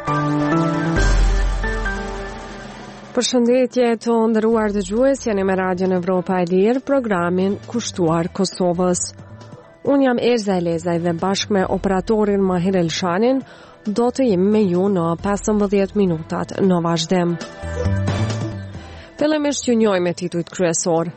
Përshëndetje të nderuar dëgjues, jeni me Radion Evropa e Lirë, programin kushtuar Kosovës. Unë jam Erza Elezaj dhe bashkë me operatorin Mahir Elshanin do të jemi me ju në 15 minutat në vazhdim. Fillimisht ju njohim me titujt kryesor.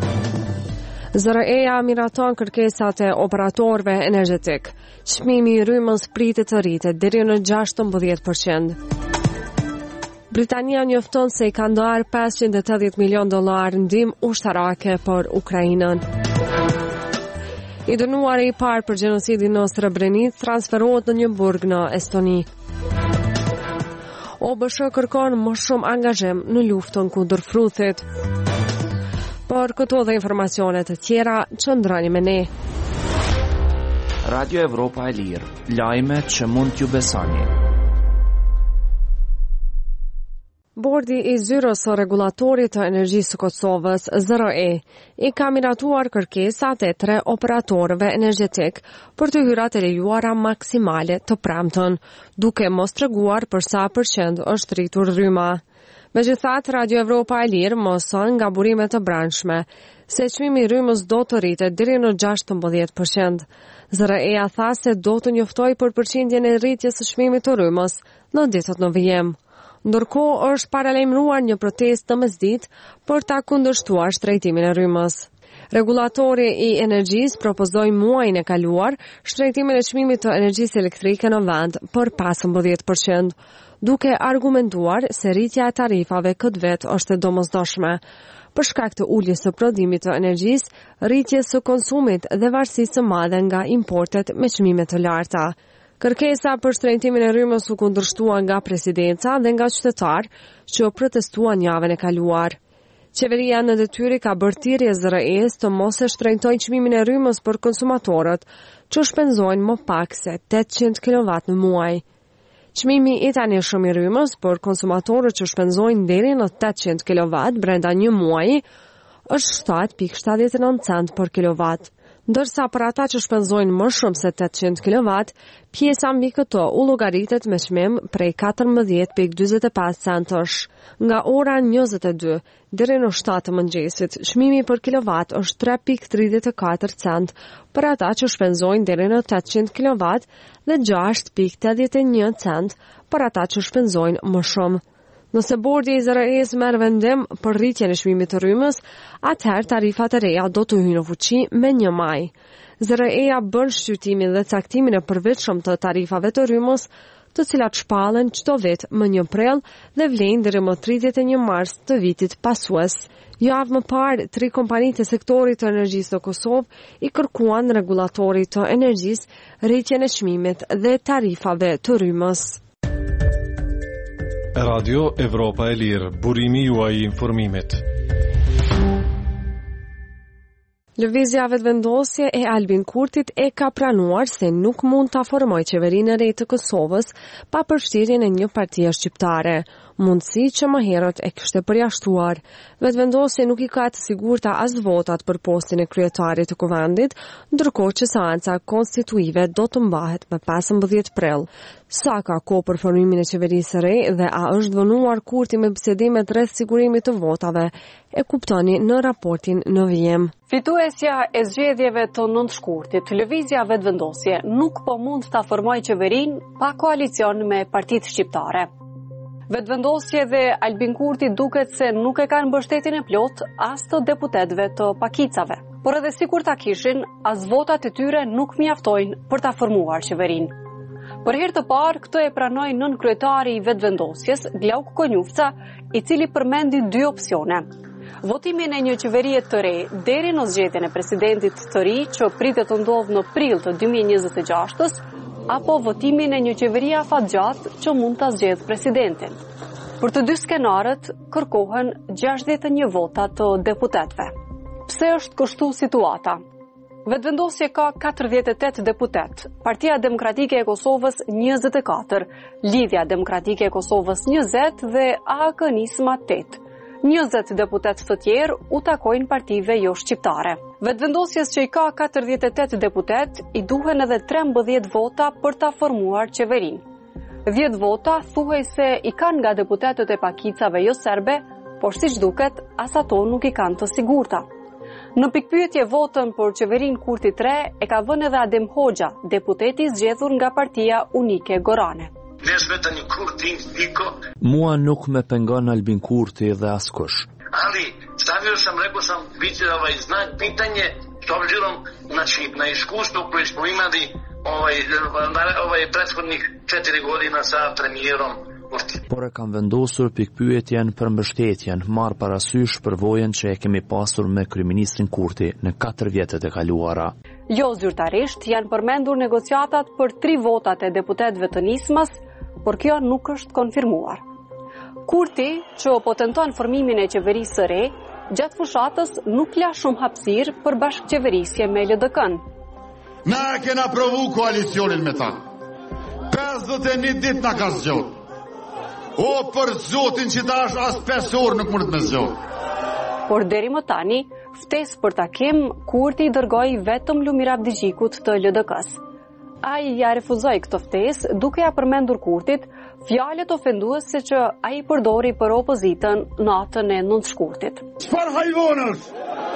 ZRE-ja miraton kërkesat e operatorëve energjetik. Çmimi i rrymës pritet të rritet deri në 16%. Britania njofton se i ka ndarë $580 milion ndihmë ushtarake për Ukrainën. I dënuari i parë për gjenocidin në Srebrenicë transferohet në një burg në Estoni. OBSH kërkon më shumë angazhim në luftën kundër fruthit. Por këto dhe informacionet të tjera, qëndroni me ne. Radio Evropa e Lirë, lajme që mund t'ju besoni. Bordi i Zyrës së Regulatorit të Energjisë së Kosovës, ZRE, i ka miratuar kërkesat e 3 operatorëve energjetik për të hyrat e lejuara maksimale të premten, duke mos treguar për sa përqend është rritur rryma. Megjithatë, Radio Evropa e Lirë moson nga burimet të brendshme se çmimi i rrymës do të rritet deri në 16%. ZRE-ja tha se do të njoftojë për përqindjen e rritjes së çmimit të rrymës në ditët në vijim. Ndërkohë është paralajmëruar një protestë në mesditë për ta kundërshtuar shtrejtimin e rrymës. Regulatori i energjisë propozoi muajin e kaluar shtrejtimin e çmimit të energjisë elektrike në vend për 15%, duke argumentuar se rritja e tarifave këtë vit është e domosdoshme për shkak të uljes së prodhimit të energjisë, rritjes së konsumit dhe varësisë së madhe nga importet me çmime të larta. Kërkesa për shtrejtimin e rrymës u kundërshtua nga presidenca dhe nga qytetarë që protestuan javën e kaluar. Qeveria në detyrë ka bërë thirrje ZRE-s të mos e shtrejtojë çmimin e rrymës për konsumatorët që shpenzojnë më pak se 800 kW në muaj. Çmimi i tanishëm i rrymës për konsumatorët që shpenzojnë deri në 800 kW brenda një muaji është 7.79 cent për kilovat. Ndërsa për ata që shpenzojnë më shumë se 800 kW, pjesa mbi këto u llogaritet me çmim prej 14.45 centësh. Nga ora 22 deri në 7 të mëngjesit, çmimi për kilovat është 3.34 cent për ata që shpenzojnë deri në 800 kW dhe 6.81 cent për ata që shpenzojnë më shumë. Nëse bordi i ZRE-s merr vendim për rritjen e çmimit të rrymës, atëherë tarifat e reja do të hyjnë në fuqi me 1 maj. ZRE-ja bën shqyrtimin dhe caktimin e përvetshëm të tarifave të rrymës, të cilat shpallen çdo vit më 1 prill dhe vlen deri më 31 mars të vitit pasues. Javë më parë, 3 kompanitë e sektorit të energjisë në Kosovë i kërkuan regulatorit të energjisë rritjen e çmimit dhe tarifave të rrymës. Radio Evropa e Lirë, burimi juaj i informimit. Lëvizja vetëvendosje e Albin Kurtit e ka pranuar se nuk mund ta formojë qeverinë e re të Kosovës pa përfshirjen e një partie shqiptare, mundësi që më herët e kishte përjashtuar. Vetëvendosja nuk i ka të sigurta as votat për postin e kryetarit të kuvendit, ndërkohë që seanca konstituive do të mbahet më 15 prill. Sa ka kohë për formimin e qeverisë së re dhe a është vonuar Kurti me bisedimet rreth sigurimit të votave, e kuptoni në raportin në vijim. Fituesja e zgjedhjeve të 9 shkurtit, lëvizja vetëvendosje nuk po mund ta formojë qeverinë pa koalicion me partitë shqiptare. Vetëvendosje dhe Albin Kurti duket se nuk e kanë mbështetjen e plot as të deputetëve të pakicave. Por edhe sikur ta kishin, as votat e tyre nuk mjaftojnë për ta formuar qeverinë. Për herë të parë, këtë e pranoi nënkryetari i vetëvendosjes, Glauk Konjufca, i cili përmendi 2 opsione. Votimin e një qeverie të re deri në zgjedhjen e presidentit të ri që pritet të ndodhë në prill të 2026-s, apo votimin e një qeverie afatgjatë që mund ta zgjedhë presidentin. Për të 2 skenarët kërkohen 61 vota të deputetëve. Pse është kështu situata? Vetëvendosje ka 48 deputet, Partia Demokratike e Kosovës 24, Lidhja Demokratike e Kosovës 20 dhe AAK-nisma 8. 20 deputet të tjerë u takojnë partive jo shqiptare. Vetëvendosjes që i ka 48 deputet, i duhen edhe 13 vota për ta formuar qeverinë. 10 vota thuhej se i kanë nga deputetët e pakicave jo serbe, por siç duket, as ato nuk i kanë të sigurta. Në pikpyetje votën për qeverinë Kurti 3 e ka vënë edhe Adem Hoxha, deputeti zgjedhur nga Partia Unike Gorane. Mua nuk me pengon Albin Kurti dhe askush. Ali, stavio sam, rekao sam, biti znak, pitanje, s obzirom na iskustvo koje smo imali prethodnih 4 godina sa premijerom Kurti. Por e kam vendosur pikpyetjen për mbështetjen, marr parasysh përvojën që e kemi pasur me kryeministrin Kurti në 4 vjetet e kaluara. Jo zyrtarisht janë përmendur negociatat për 3 votat e deputetëve të nismës, por kjo nuk është konfirmuar. Kurti, që po tenton formimin e qeverisë së re, gjatë fushatës nuk la shumë hapësirë për bashkëqeverisje me LDK-n. Na e kena provu koalicionin me ta. 51 ditë na ka zgjodh. O, për zotin që tash as 5 orë nuk mundet me zgjodh. Por deri më tani, ftesë për takim, Kurti i dërgoi vetëm Lumir Abdigjikut të LDK-s. Ai ja refuzoi këtë ftesë, duke ja përmendur Kurtit fjalët ofenduese që ai përdori për opozitën natën e 9 shkurtit. Çfarë hajvonësh?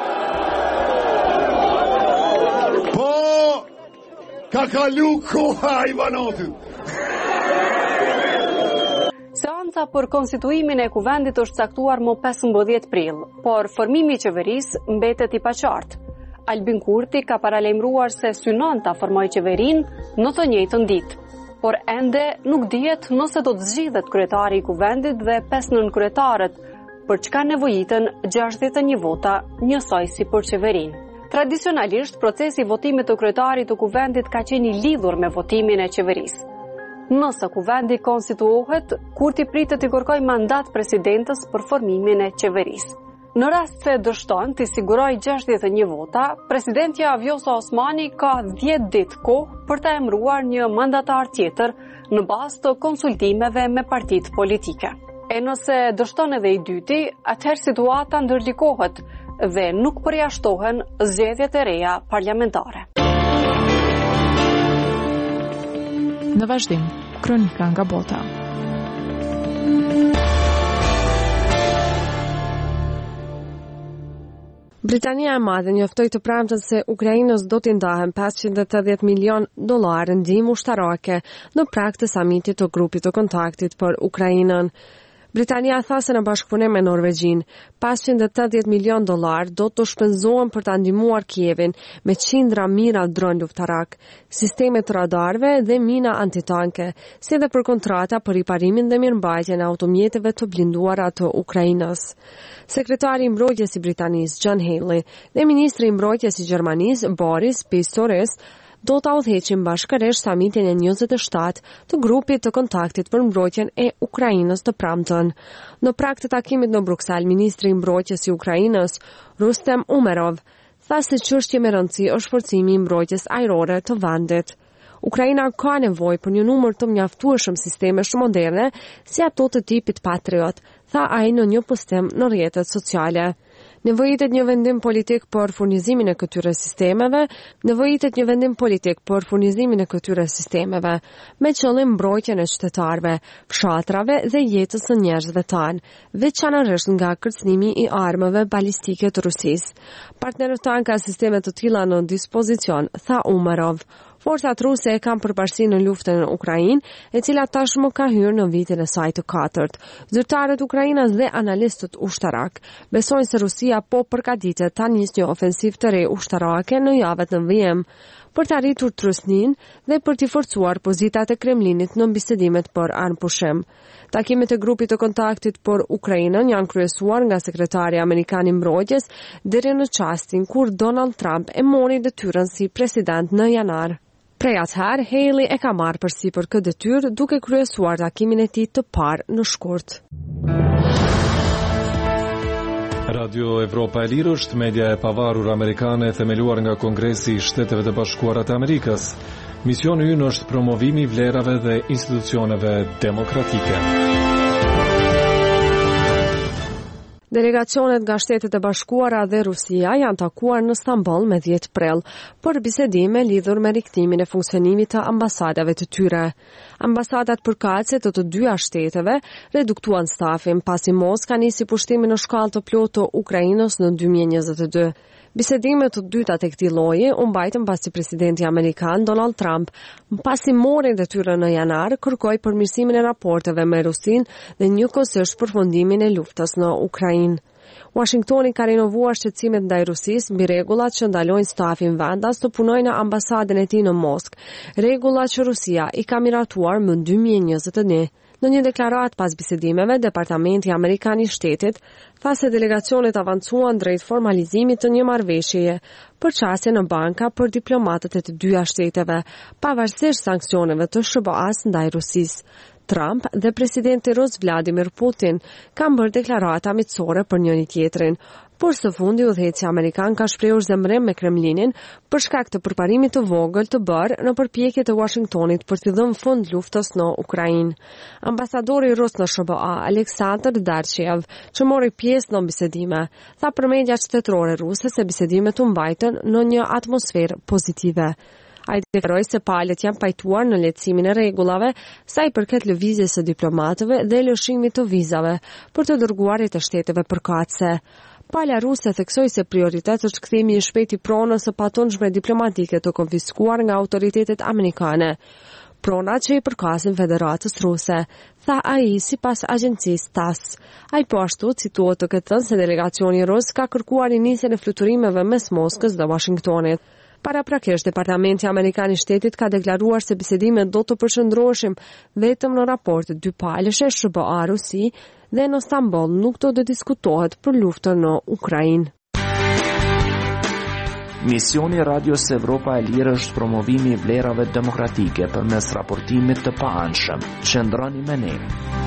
Po, ka kalu koha hajvanotit. Seanca për konstituimin e kuvendit është caktuar më 15 prill, por formimi i qeverisë mbetet i paqartë. Albin Kurti ka paralajmëruar se synon ta formojë qeverinë në të njëjtën ditë, por ende nuk dihet nëse do të zgjidhet kryetari i kuvendit dhe 5 nënkryetarët, për çka nevojiten 61 vota, njësoj si për qeverinë. Tradicionalisht, procesi i votimit të kryetarit të kuvendit ka qenë i lidhur me votimin e qeverisë. Nëse kuvendi konstituohet, Kurti pritet të kërkojë mandat presidentës për formimin e qeverisë. Në rast se dështon të siguroj 61 vota, presidentja Vjosa Osmani ka 10 ditë kohë për të emëruar një mandatar tjetër në bazë të konsultimeve me partitë politike. E nëse dështon edhe i dyti, atëherë situata ndërlikohet dhe nuk përjashtohen zgjedhjet e reja parlamentare. Në vazhdim, kronika nga bota. Britania e Madhe njoftoi të premten se Ukrainës do t'i ndahen $580 milion ndihmë ushtarake në prag të samitit të grupit të kontaktit për Ukrainën. Britania tha se në bashkëpunim me Norvegjin, $580 milion do të shpenzohen për ta ndihmuar Kievin me qindra mira dron luftarak, sisteme të radarëve dhe mina antitanke, si edhe për kontrata për riparimin dhe mirëmbajtjen e automjeteve të blinduara të Ukrainës. Sekretari i mbrojtjes i Britanisë, John Healey, dhe ministri i mbrojtjes i Gjermanisë, Boris Pistorius, do të udhëheqin bashkërisht samitin e 27 të grupit të kontaktit për mbrojtjen e Ukrainës të premten. Në prag të takimit në Bruksel, ministri i mbrojtjes i Ukrainës, Rustem Umerov, tha se çështje me rëndësi është forcimi i mbrojtjes ajrore të vendit. Ukraina ka nevojë për një numër të mjaftueshëm sistemesh moderne, si ato të tipit Patriot, tha ai në një postim në rrjetet sociale. Nevojitet një vendim politik për furnizimin e këtyre sistemeve, me qëllim mbrojtjen e qytetarëve, fshatrave dhe jetës së njerëzve tanë, veçanërisht nga kërcënimi i armëve balistike të Rusisë. Partnerët tanë ka sisteme të tilla në dispozicion, tha Umerov. Forcat ruse e kanë përparësi në luftën në Ukrainë, e cila tashmë ka hyrë në vitin e saj të 4. Zyrtarët Ukrainës dhe analistët ushtarak besojnë se Rusia po përgatitet ta nisë një ofensivë të re ushtarake në javët në vijim, për të arritur trusnin dhe për të forcuar pozitat e Kremlinit në bisedimet për armëpushim. Takimet e grupit të kontaktit për Ukrainën janë kryesuar nga sekretari amerikan i mbrojtjes deri në çastin kur Donald Trump e mori detyrën si president në janar. Prej atëherë, Haley e ka marrë përsipër këtë detyrë duke kryesuar takimin e tij të parë në shkurt. Radio Evropa e Lirë është media e pavarur amerikane themeluar nga Kongresi i Shteteve të Bashkuara të Amerikës. Misioni ynë është promovimi i vlerave dhe institucioneve demokratike. Delegacionet nga Shtetet e Bashkuara dhe Rusia janë takuar në Stamboll me 10 prill për bisedime lidhur me rikthimin e funksionimit të ambasadave të tyre. Ambasadat përkatëse të dyja shteteve reduktuan stafin pasi Moska nisi pushtimin në shkallë të plotë të Ukrainës në 2022. Bisedimet të dyta tek këtij lloji u mbajtën pasi presidenti amerikan Donald Trump, pasi mori detyrën në janar, kërkoi përmirësimin e raporteve me Rusinë dhe njëkohësisht përfundimin e luftës në Ukrainë. Washingtoni ka rinovuar shqetësimet ndaj Rusisë mbi rregullat që ndalojnë stafin vendas të punojë në ambasadën e tij në Moskë, rregulla që Rusia i ka miratuar më 2021. Në një deklaratë pas bisedimeve, Departamenti Amerikan I Shtetit tha se delegacionet avancuan drejt formalizimit të një marrëveshjeje për çastje në banka për diplomatët e të dyja shteteve, pavarësisht sanksioneve të SBA-s ndaj Rusisë. Trump dhe presidenti Rus Vladimir Putin kanë bërë deklarata miqësore për njëri tjetrin, por së fundi udhëheci amerikan ka shprehur zemrim me Kremlinin për shkak të përparimit të vogël të bërë në përpjekjet e Washingtonit për t'i dhënë fund luftës në Ukrainë. Ambasadori rus në SBA, Aleksandr Darchev, që mori pjesë në bisedime, tha për mediat shtetërore ruse se bisedimet u mbajtën në një atmosferë pozitive. Ai deklaroi se palët janë pajtuar në lehtësimin e rregullave sa I përket lëvizjes së diplomatëve dhe lëshimit të vizave për të dërguarit të shteteve përkatëse. Pala ruse theksoi se prioritet është kthimi I shpejtë I pronës së patunshme diplomatike të konfiskuar nga autoritetet amerikane. Pronat që I përkasin Federatës Ruse, tha ai sipas agjencisë TASS. Ai po ashtu cituohet të ketë thënë se delegacioni rus ka kërkuar nisjen e fluturimeve mes Moskës dhe Washingtonit. Paraprakisht, Departamenti Amerikan I Shtetit ka deklaruar se bisedimet do të përshëndroheshin vetëm në raporte dypalëshe SBA-Rusi dhe në Stamboll nuk do të diskutohet për luftën në Ukrainë. Misioni Radios Evropa e Lirë është promovimi I vlerave demokratike përmes raportimit të paanshëm. Qëndroni me ne.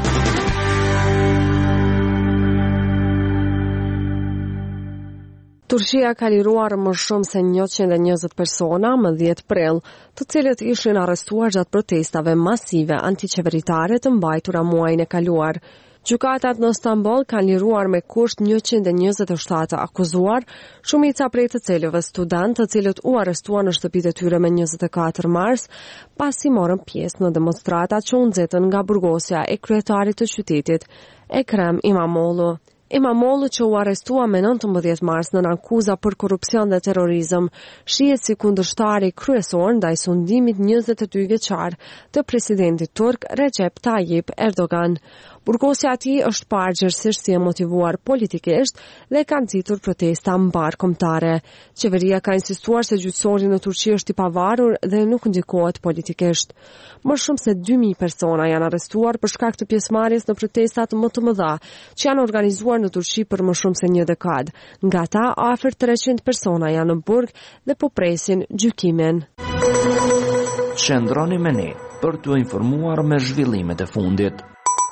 Turqia ka liruar më shumë se 120 persona më 10 prill, të cilët ishin arrestuar gjatë protestave masive antiqeveritare të mbajtura muajin e kaluar. Gjykatat në Stamboll kanë liruar me kusht 127 akuzuar, shumica prej të cilëve student, të cilët u arrestuan në shtëpitë e tyre me 24 mars, pasi morën pjesë në demonstratat që u nxitën nga burgosja e kryetarit të qytetit, Ekrem İmamoğlu. Imamoglu që u arrestua me 19 mars në akuza për korrupsion dhe terrorizëm, shihet si kundërshtari kryesor ndaj sundimit 22 vjeçar të presidentit turk Recep Tayyip Erdogan. Burgosja e tij është parë gjithsesi si e motivuar politikisht dhe ka nxitur protesta mbarkombëtare. Qeveria ka insistuar se gjyqësori në Turqi është I pavarur dhe nuk ndikohet politikisht. Më shumë se 2000 persona janë arrestuar për shkak të pjesëmarrjes në protestat më të mëdha që janë organizuar në Turqi për më shumë se një dekadë. Nga ta, afër 300 persona janë në burg dhe po presin gjykimin. Qëndroni me ne për t'u informuar me zhvillimet e fundit.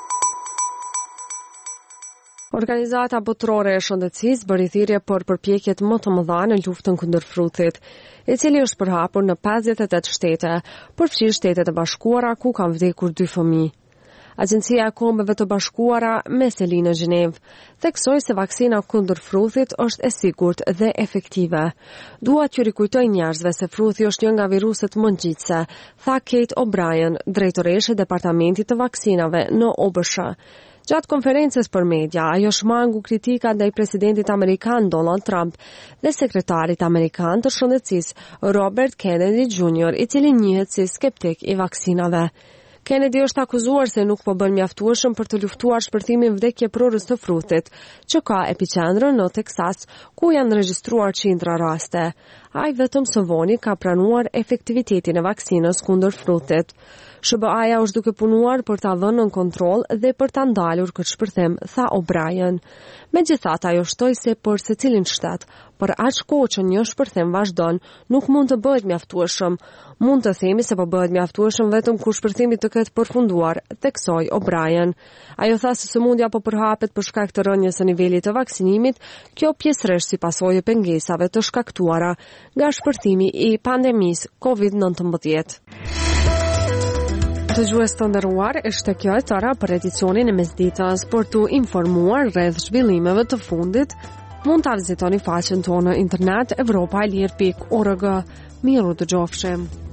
Organizata botërore e shëndetësisë bëri thirrje për përpjekjet më të mëdha në luftën kundër fruthit, I cili është përhapur në 58 shtete, përfshirë Shtetet e Bashkuara ku kanë vdekur 2 fëmijë. Agjencia e Kombeve të Bashkuara me seli në Gjenevë theksoi se vaksina kundër fruthit është e sigurt dhe efektive. Dua t'ju rikujtoj njerëzve se fruthi është një nga viruset më ngjitse, tha Kate O'Brien, drejtoreshe e Departamentit të Vaksinave në OBSH. Gjatë konferencës për media, ajo shmangu kritika ndaj presidentit amerikan Donald Trump dhe sekretarit amerikan të shëndetësisë Robert Kennedy Jr., I cili njihet si skeptik I vaksinave. Kennedy është akuzuar se nuk po bën mjaftueshëm për të luftuar shpërthimin vdekjeprorës të fruthit, që ka epicentrin në Teksas, ku janë regjistruar qindra raste. Ai vetëm së voni ka pranuar efektivitetin e vaksinës kundër fruthit. SBA-ja është duke punuar për ta dhënë në kontroll dhe për ta ndalur këtë shpërthim, tha O'Brien. Megjithatë, ajo shtoi se për secilin shtet, për aq kohë që një shpërthim vazhdon, nuk mund të bëhet mjaftueshëm. Mund të themi se po bëhet mjaftueshëm vetëm kur shpërthimi të ketë përfunduar, theksoi O'Brien. Ajo tha se sëmundja po përhapet për shkak të rënjes së nivelit të vaksinimit, kjo pjesërisht si pasojë pengesave të shkaktuara nga shpërthimi I pandemisë COVID-19. Dëgjues të nderuar, ishte kjo e tëra për edicionin e mesditës. Për t'u informuar rreth zhvillimeve të fundit, mund ta vizitoni faqen tonë në internet evropaelir.org. Miru dëgjofshim.